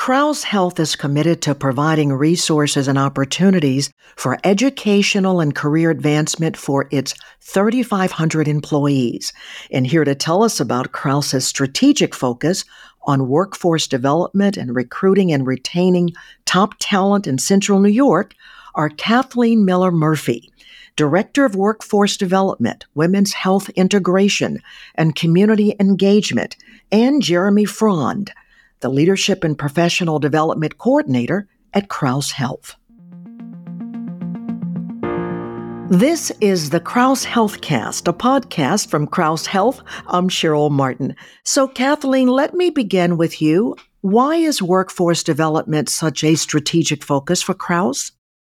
Krause Health is committed to providing resources and opportunities for educational and career advancement for its 3,500 employees. And here to tell us about Krause's strategic focus on workforce development and recruiting and retaining top talent in Central New York are Kathleen Miller Murphy, Director of Workforce Development, Women's Health Integration, and Community Engagement, and Jeremy Frond, the Leadership and Professional Development Coordinator at Krause Health. This is the Krause Healthcast, a podcast from Krause Health. I'm Cheryl Martin. So, Kathleen, let me begin with you. Why is workforce development such a strategic focus for Krause?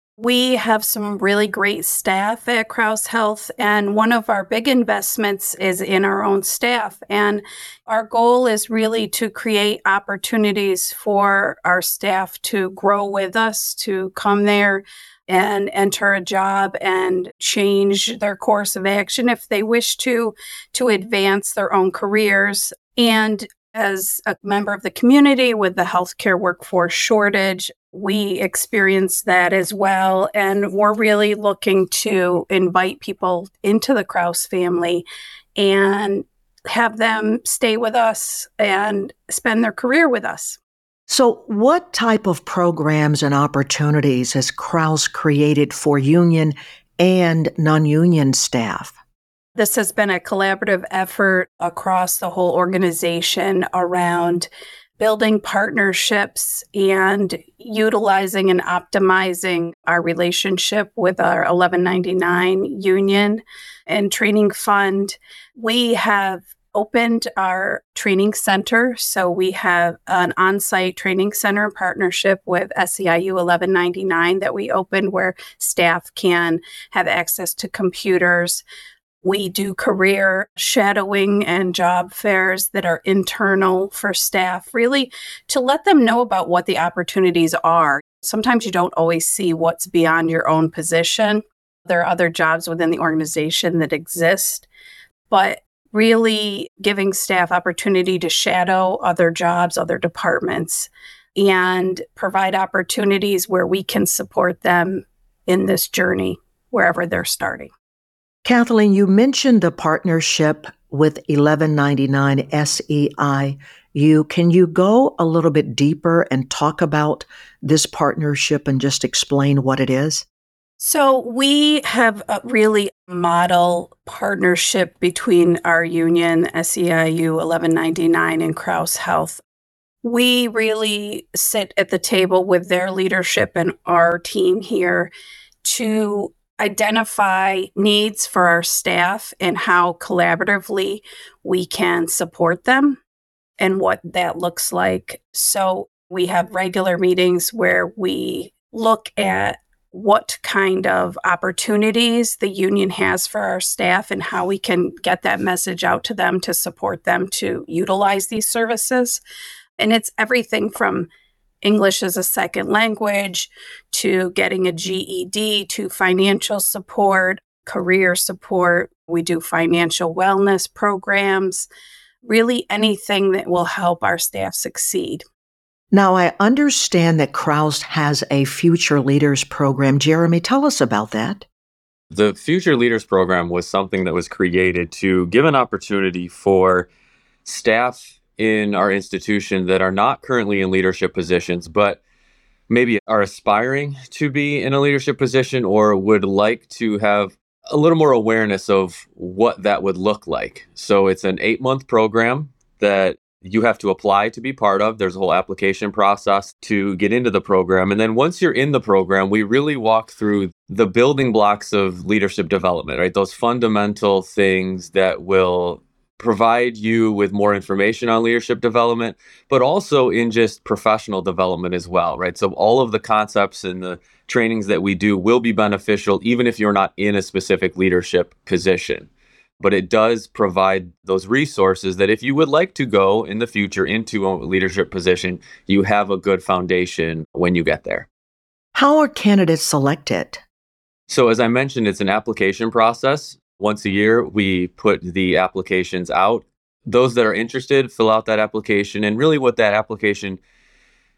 We have some really great staff at Krause Health, and one of our big investments is in our own staff. And our goal is really to create opportunities for our staff to grow with us, to come there and enter a job and change their course of action if they wish to advance their own careers. And as a member of the community with the healthcare workforce shortage, we experience that as well. And we're really looking to invite people into the Krause family and have them stay with us and spend their career with us. So what type of programs and opportunities has Krause created for union and non-union staff? This has been a collaborative effort across the whole organization around building partnerships and utilizing and optimizing our relationship with our 1199 union and training fund. We have opened our training center. So we have an on-site training center partnership with SEIU 1199 that we opened where staff can have access to computers. We do career shadowing and job fairs that are internal for staff, really to let them know about what the opportunities are. Sometimes you don't always see what's beyond your own position. There are other jobs within the organization that exist, but really giving staff opportunity to shadow other jobs, other departments, and provide opportunities where we can support them in this journey, wherever they're starting. Kathleen, you mentioned the partnership with 1199 SEIU. Can you go a little bit deeper and talk about this partnership and just explain what it is? So we have a really model partnership between our union, SEIU 1199, and Krause Health. We really sit at the table with their leadership and our team here to identify needs for our staff and how collaboratively we can support them and what that looks like. So we have regular meetings where we look at what kind of opportunities the union has for our staff and how we can get that message out to them to support them to utilize these services. And it's everything from English as a second language to getting a GED to financial support, career support. We do financial wellness programs, really anything that will help our staff succeed. Now, I understand that Krause has a Future Leaders program. Jeremy, tell us about that. The Future Leaders program was something that was created to give an opportunity for staff in our institution that are not currently in leadership positions, but maybe are aspiring to be in a leadership position or would like to have a little more awareness of what that would look like. So it's an 8-month program that you have to apply to be part of. There's a whole application process to get into the program. And then once you're in the program, we really walk through the building blocks of leadership development, right? Those fundamental things that will provide you with more information on leadership development, but also in just professional development as well, right? So all of the concepts and the trainings that we do will be beneficial, even if you're not in a specific leadership position. But it does provide those resources that if you would like to go in the future into a leadership position, you have a good foundation when you get there. How are candidates selected? So as I mentioned, it's an application process. Once a year, we put the applications out. Those that are interested fill out that application. And really what that application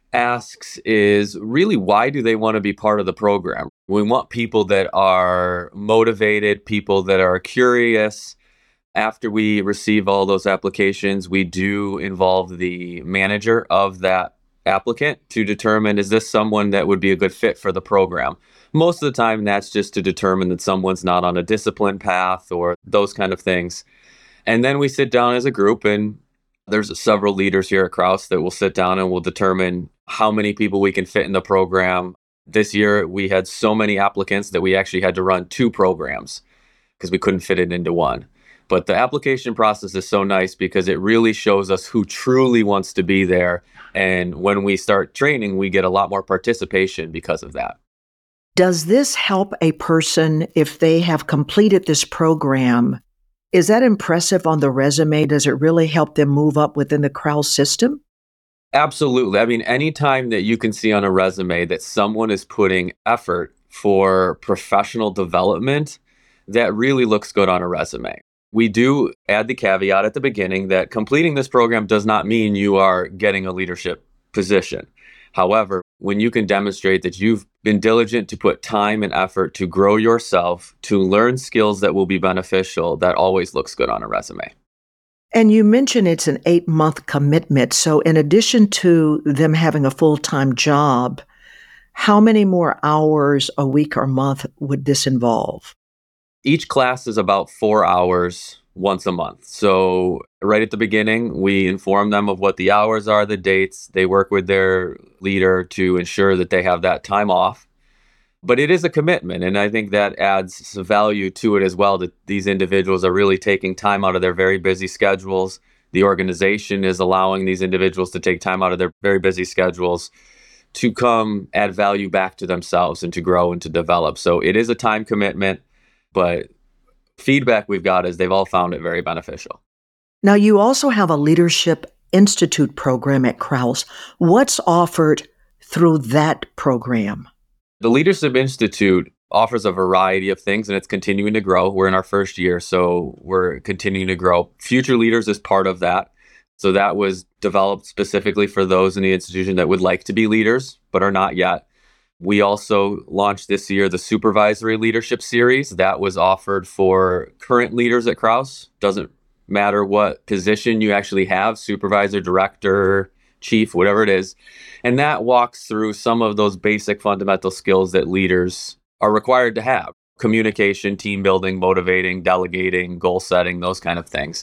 asks is really, why do they want to be part of the program? We want people that are motivated, people that are curious. After we receive all those applications, we do involve the manager of that applicant to determine, is this someone that would be a good fit for the program? Most of the time, that's just to determine that someone's not on a discipline path or those kind of things. And then we sit down as a group, and there's several leaders here at Krause that will sit down and will determine how many people we can fit in the program. This year, we had so many applicants that we actually had to run 2 programs because we couldn't fit it into one. But the application process is so nice because it really shows us who truly wants to be there. And when we start training, we get a lot more participation because of that. Does this help a person if they have completed this program? Is that impressive on the resume? Does it really help them move up within the Krause system? Absolutely. I mean, anytime that you can see on a resume that someone is putting effort for professional development, that really looks good on a resume. We do add the caveat at the beginning that completing this program does not mean you are getting a leadership position. However, when you can demonstrate that you've been diligent to put time and effort to grow yourself, to learn skills that will be beneficial, that always looks good on a resume. And you mentioned it's an 8-month commitment. So in addition to them having a full-time job, how many more hours a week or month would this involve? Each class is about 4 hours once a month. So right at the beginning, we inform them of what the hours are, the dates. They work with their leader to ensure that they have that time off. But it is a commitment, and I think that adds some value to it as well, that these individuals are really taking time out of their very busy schedules. The organization is allowing these individuals to take time out of their very busy schedules to come add value back to themselves and to grow and to develop. So it is a time commitment, but feedback we've got is they've all found it very beneficial. Now, you also have a Leadership Institute program at Krause. What's offered through that program? The Leadership Institute offers a variety of things, and it's continuing to grow. We're in our first year, so we're continuing to grow. Future Leaders is part of that. So that was developed specifically for those in the institution that would like to be leaders, but are not yet. We also launched this year the Supervisory Leadership Series. That was offered for current leaders at Krause. Doesn't matter what position you actually have, supervisor, director, chief, whatever it is. And that walks through some of those basic fundamental skills that leaders are required to have. Communication, team building, motivating, delegating, goal setting, those kind of things.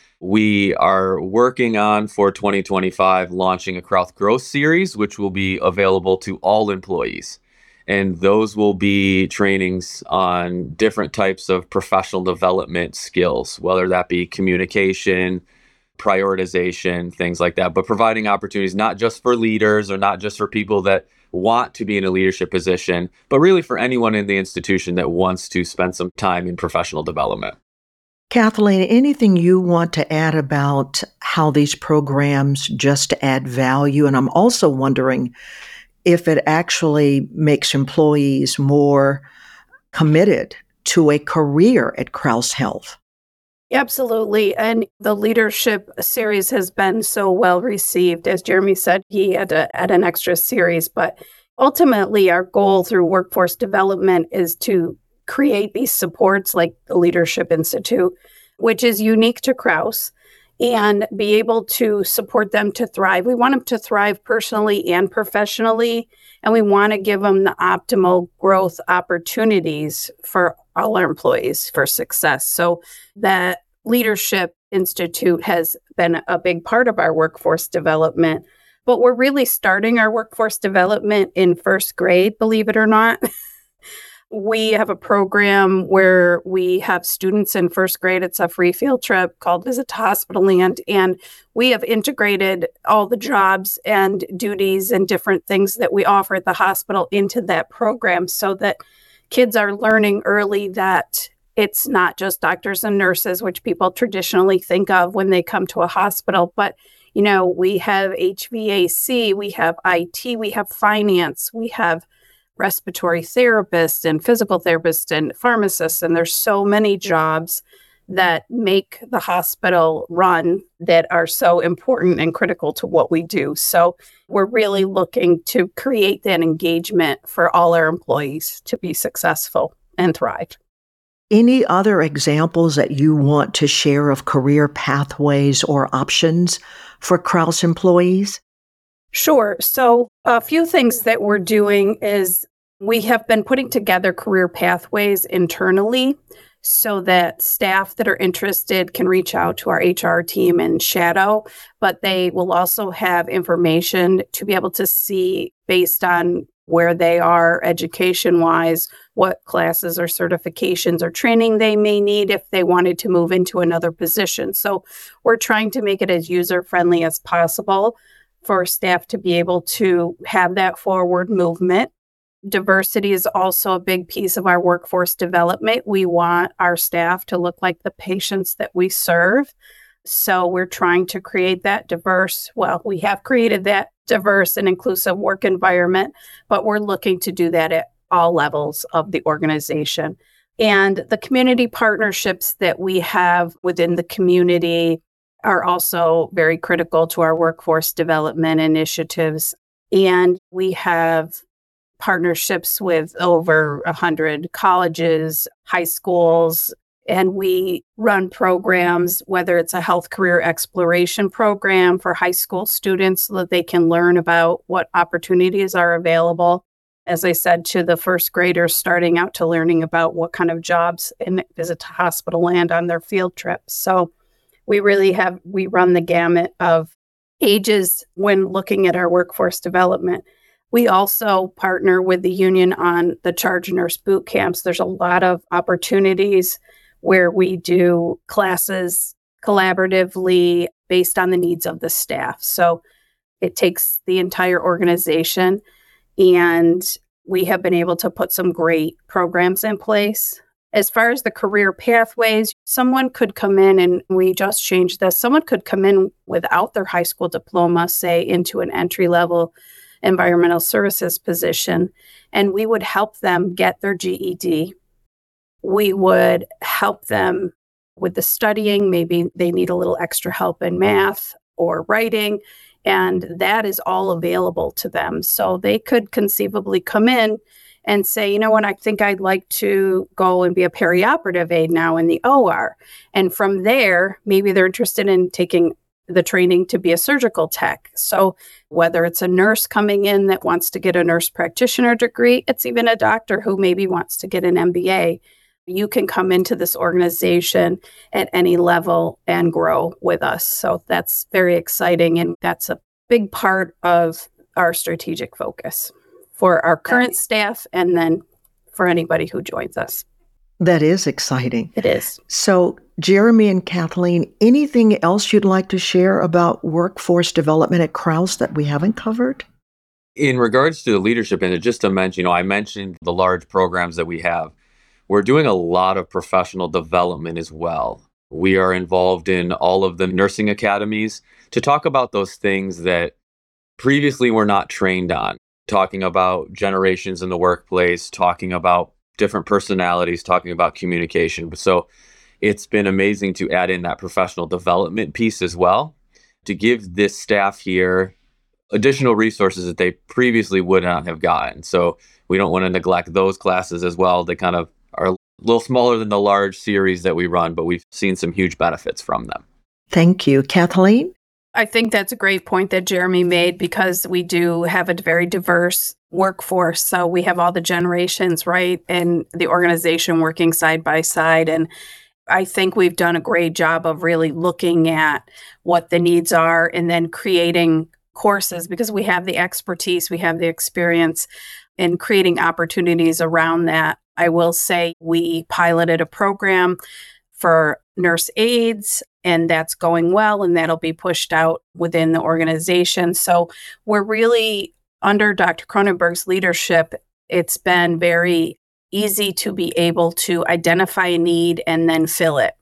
We are working on, for 2025, launching a Krause Growth Series, which will be available to all employees. And those will be trainings on different types of professional development skills, whether that be communication, prioritization, things like that, but providing opportunities not just for leaders or not just for people that want to be in a leadership position, but really for anyone in the institution that wants to spend some time in professional development. Kathleen, anything you want to add about how these programs just add value? And I'm also wondering if it actually makes employees more committed to a career at Krause Health. Absolutely. And the leadership series has been so well received. As Jeremy said, he had to add an extra series, but ultimately our goal through workforce development is to create these supports like the Leadership Institute, which is unique to Krause, and be able to support them to thrive. We want them to thrive personally and professionally, and we want to give them the optimal growth opportunities for all our employees for success. So the Leadership Institute has been a big part of our workforce development, but we're really starting our workforce development in first grade, believe it or not. We have a program where we have students in first grade. It's a free field trip called Visit to Hospital Land. And we have integrated all the jobs and duties and different things that we offer at the hospital into that program so that kids are learning early that it's not just doctors and nurses, which people traditionally think of when they come to a hospital, but we have HVAC, we have IT, we have finance, we have respiratory therapists and physical therapists and pharmacists, and there's so many jobs that make the hospital run that are so important and critical to what we do. So we're really looking to create that engagement for all our employees to be successful and thrive. Any other examples that you want to share of career pathways or options for Crouse employees? Sure. So a few things that we're doing is we have been putting together career pathways internally so that staff that are interested can reach out to our HR team and shadow, but they will also have information to be able to see based on where they are education-wise, what classes or certifications or training they may need if they wanted to move into another position. So we're trying to make it as user-friendly as possible for staff to be able to have that forward movement. Diversity is also a big piece of our workforce development. We want our staff to look like the patients that we serve. So we're trying to create that we have created that diverse and inclusive work environment, but we're looking to do that at all levels of the organization. And the community partnerships that we have within the community are also very critical to our workforce development initiatives. And we have partnerships with over 100 colleges, high schools, and we run programs, whether it's a health career exploration program for high school students so that they can learn about what opportunities are available. As I said, to the first graders starting out to learning about what kind of jobs and visit to hospital land on their field trips. So we run the gamut of ages when looking at our workforce development. We also partner with the union on the charge nurse boot camps. There's a lot of opportunities where we do classes collaboratively based on the needs of the staff. So it takes the entire organization, and we have been able to put some great programs in place. As far as the career pathways, someone could come in, and we just changed this, someone could come in without their high school diploma, say into an entry-level environmental services position, and we would help them get their GED. We would help them with the studying. Maybe they need a little extra help in math or writing, and that is all available to them. So they could conceivably come in and say, you know what, I think I'd like to go and be a perioperative aide now in the OR. And from there, maybe they're interested in taking the training to be a surgical tech. So whether it's a nurse coming in that wants to get a nurse practitioner degree, it's even a doctor who maybe wants to get an MBA. You can come into this organization at any level and grow with us. So that's very exciting. And that's a big part of our strategic focus for our current staff and then for anybody who joins us. That is exciting. It is. So, Jeremy and Kathleen, anything else you'd like to share about workforce development at Crouse that we haven't covered? In regards to the leadership, and just to mention, I mentioned the large programs that we have. We're doing a lot of professional development as well. We are involved in all of the nursing academies to talk about those things that previously were not trained on, talking about generations in the workplace, talking about different personalities, talking about communication. So it's been amazing to add in that professional development piece as well to give this staff here additional resources that they previously would not have gotten. So we don't want to neglect those classes as well. They kind of are a little smaller than the large series that we run, but we've seen some huge benefits from them. Thank you. Kathleen? I think that's a great point that Jeremy made because we do have a very diverse workforce. So we have all the generations, right, in the organization working side by side. And I think we've done a great job of really looking at what the needs are and then creating courses because we have the expertise, we have the experience in creating opportunities around that. I will say we piloted a program for nurse aides, and that's going well, and that'll be pushed out within the organization. So we're really, under Dr. Cronenberg's leadership, it's been very easy to be able to identify a need and then fill it.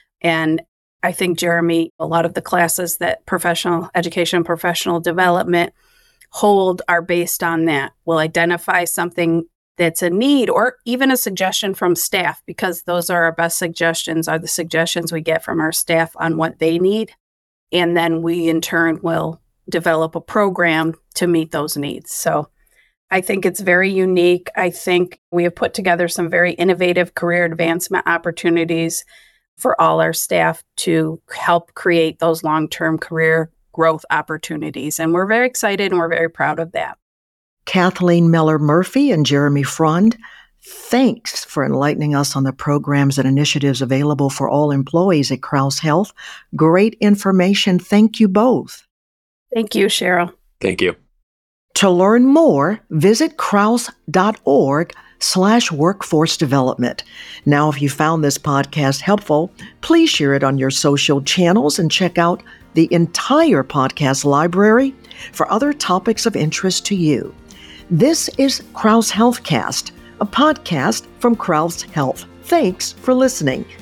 And I think, Jeremy, a lot of the classes that professional education, professional development hold are based on that. We'll identify something that's a need, or even a suggestion from staff, because those are our best suggestions, are the suggestions we get from our staff on what they need. And then we in turn will develop a program to meet those needs. So I think it's very unique. I think we have put together some very innovative career advancement opportunities for all our staff to help create those long-term career growth opportunities. And we're very excited and we're very proud of that. Kathleen Miller-Murphy and Jeremy Frund, thanks for enlightening us on the programs and initiatives available for all employees at Crouse Health. Great information. Thank you both. Thank you, Cheryl. Thank you. To learn more, visit crouse.org/workforce development. Now, if you found this podcast helpful, please share it on your social channels and check out the entire podcast library for other topics of interest to you. This is Crouse Healthcast, a podcast from Crouse Health. Thanks for listening.